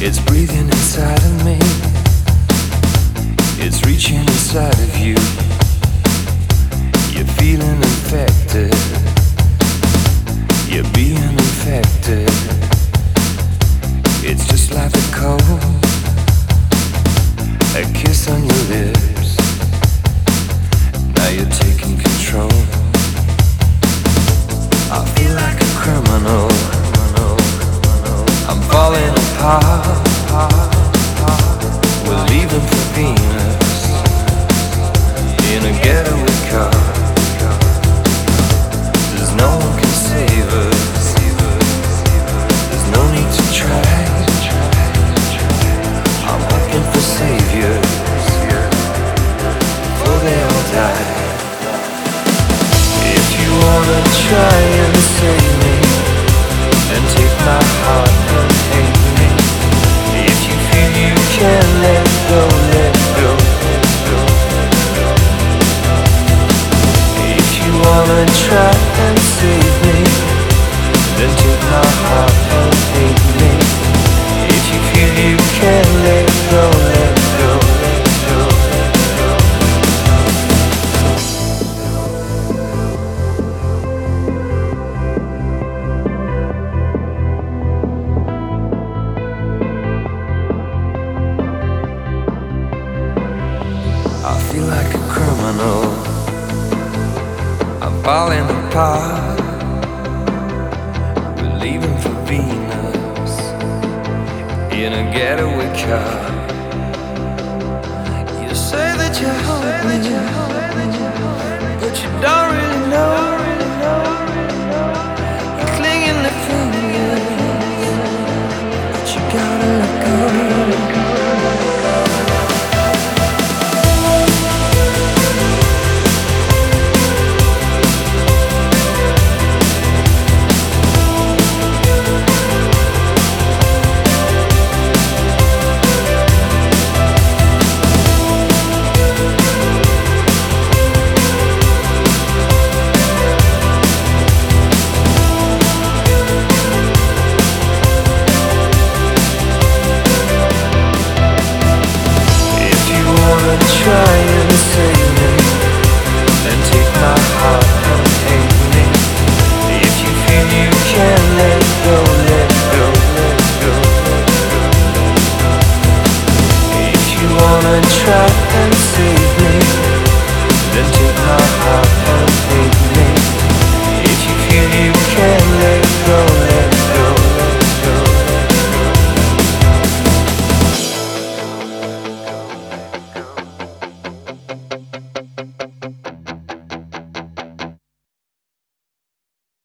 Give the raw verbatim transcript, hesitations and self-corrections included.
It's breathing inside of me. It's reaching inside of you. You're feeling infected. You're being infected. It's just like the cold, a kiss on your lips. Now you're taking control. I feel like a criminal. I'm falling apart. We're leaving for Venus in a getaway car. There's no one can save us. There's no need to try. I'm looking for saviors before they all die. If you wanna try and save me, then take my heart and hate me. If you feel you can let go, let go, let go, let go. If you wanna try and save me, then take my heart and hate me. If you feel you can let go, let go, let go, let go. I feel like a criminal. I'm falling apart. We're leaving for Venus in a getaway car. You say that you hope me, but you don't really know. You're clinging to fingers, but you gotta let go. Try and save me, then take my heart and hate me. If you feel you can let go, let go, let go, let go, let go. If you wanna try and save me,